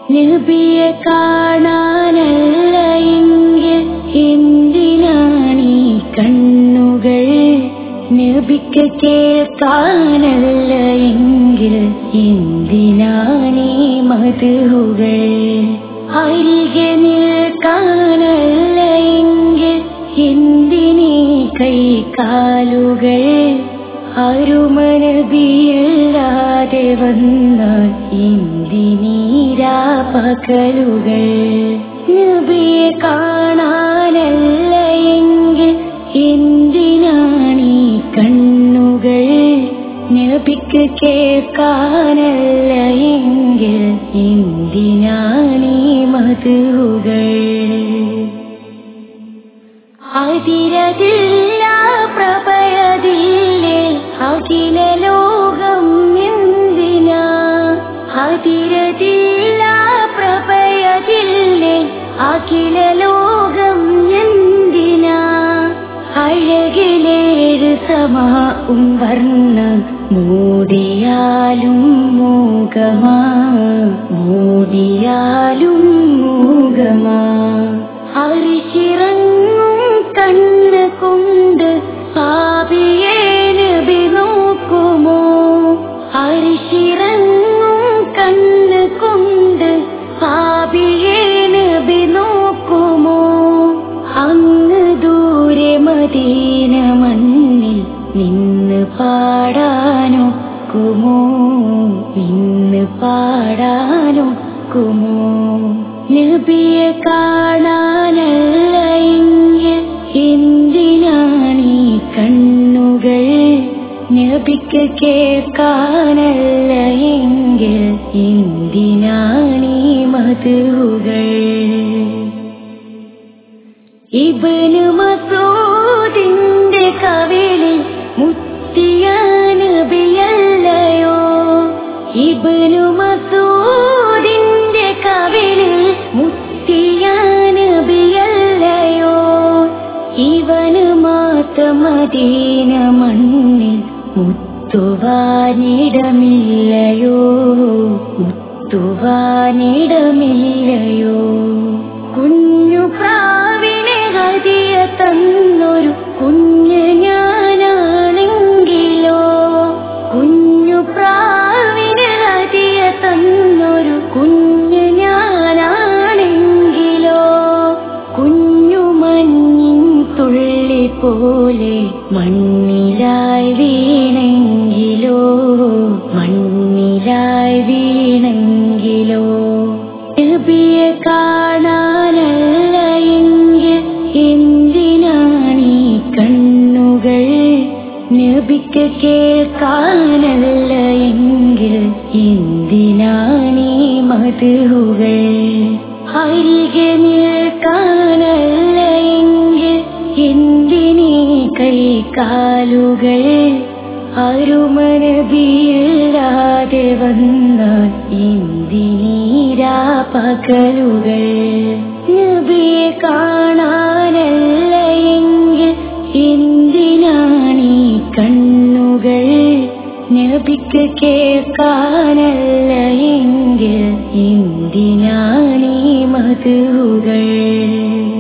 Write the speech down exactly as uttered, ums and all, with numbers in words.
നബിയെ കാണാനല്ല എങ്കിൽ എന്തിനാണീ കണ്ണുകൾ? നബിക്ക് കേൾക്കാനല്ല എങ്കിൽ എന്തിനാണീ മധുകൾ? അരികെ നിൽക്കാനല്ല എങ്കിൽ എന്തിനീ കൈകാലുകൾ? അരുമനബിയല്ലാതെ വന്നാൽ എന്തിനീരാ പകലുകൾ? നബിയെ കാണാനല്ല എങ്കിൽ എന്തിനാണീ കണ്ണുകൾ? നബിക്ക് കേൾക്കാനല്ല എങ്കിൽ എന്തിനാണീ മധുകൾ? അതിരതില്ല പ്രഭയതില്ലേ അഖില ലോകം എന്തിനാ? അതിരതില്ല പ്രഭയതില്ലേ അഖില ലോകം എന്തിനാ? അഴകിലേഴ് സമാഉം വർണ്ണം മൂടിയാലും മൂകമാ, മൂടിയാലും മൂകമാ. അരിശിറങ്ങും കണ്ണ് കൊണ്ട് പാപിയെ നബി നോക്കുമോ? അരിശിറങ്ങും കണ്ണ് കൊണ്ട് പാപിയെ നബി നോക്കുമോ? അങ്ങ് ദൂരെ മദീന മണ്ണിൽ നിന്ന് പാടാനൊക്കുമോ? നിന്ന് പാടാനൊക്കുമോ? നബിയെ കാണാനല്ല എങ്കിൽ എന്തിനാണീ കണ്ണുകൾ? നബിക്ക് കേൾക്കാനല്ല എങ്കിൽ എന്തിനാണീ മധുകൾ? ഇബ്നു മസ്ഊദിന്റെ കവിളിൽ മുത്തിയ നബിയല്ലയോ? ഇബ്നു മസ്ഊദിന്റെ കവിളിൽ മുത്തിയ നബിയല്ലയോ? ഇവന് മാത്രം മദീന മണ്ണിൽ മുത്തുവാനിടമില്ലയോ? മുത്തുവാനിടമില്ലയോ? കുഞ്ഞു പ്രാവിനെ ഹദിയ തന്നൊരു കുഞ്ഞ് ഞാനാണെങ്കിലോ? കുഞ്ഞു പ്രാവിനെ ഹദിയ തന്നൊരു കുഞ്ഞ് ഞാനാണെങ്കിലോ? കുഞ്ഞു മഞ്ഞിൻ തുള്ളി പോലെ മണ്ണിലായി വീണെങ്കിലോ? മണ്ണിലായി വീണെങ്കിലോ? നബിയെ കാണാനല്ല എങ്കിൽ എന്തിനാണീ കണ്ണുകൾ? നബിക്ക് കേൾക്കാനല്ല എങ്കിൽ എന്തിനാണീ മധുകൾ? അരികെ നിൽക്കാനല്ല എങ്കിൽ എന്തിനീ കൈകാലുകൾ? അരുമനബിയല്ലാതെ വന്നാൽ എന്തിനീരാ പകലുകൾ? നബിയെ കാണാനല്ല എങ്കിൽ എന്തിനാണീ കണ്ണുകൾ? നബിക്ക് കേൾക്കാനല്ല എങ്കിൽ എന്തിനാണീ മധുകൾ?